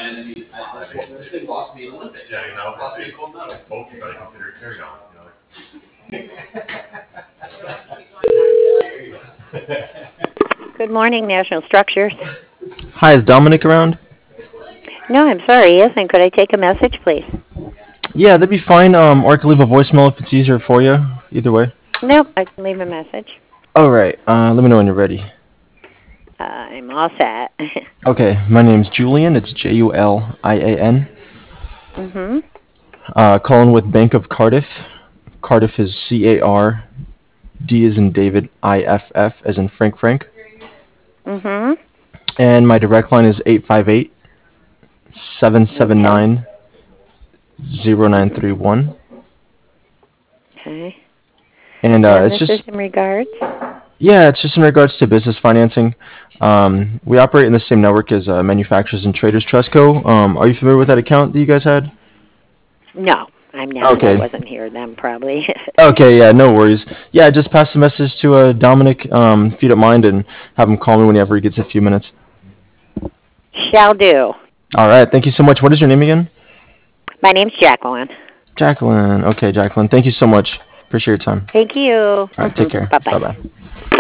Good morning, National Structures. Hi, is Dominic around? No, I'm sorry, he isn't. Could I take a message, please? Yeah, that'd be fine. Or I can leave a voicemail if it's easier for you. Either way. Nope, I can leave a message. All right. Let me know when you're ready. I'm all set. Okay, my name's Julian. It's Julian. Mhm. Calling with Bank of Cardiff. Cardiff is CARD as in David, IFF as in Frank. Mhm. And my direct line is 858 Okay. 779 0931. Okay. And And it's this is just in regards. Yeah, it's just in regards to business financing. We operate in the same network as Manufacturers and Traders Trust Co. Are you familiar with that account that you guys had? No, I'm not. I Okay. wasn't here then, probably. Okay, yeah, no worries. Yeah, just pass the message to Dominic, if you don't mind, and have him call me whenever he gets a few minutes. Shall do. All right, thank you so much. What is your name again? My name's Jacqueline. Jacqueline. Okay, Jacqueline. Thank you so much. Appreciate your time. Thank you. All right, take care. Bye Bye bye. bye.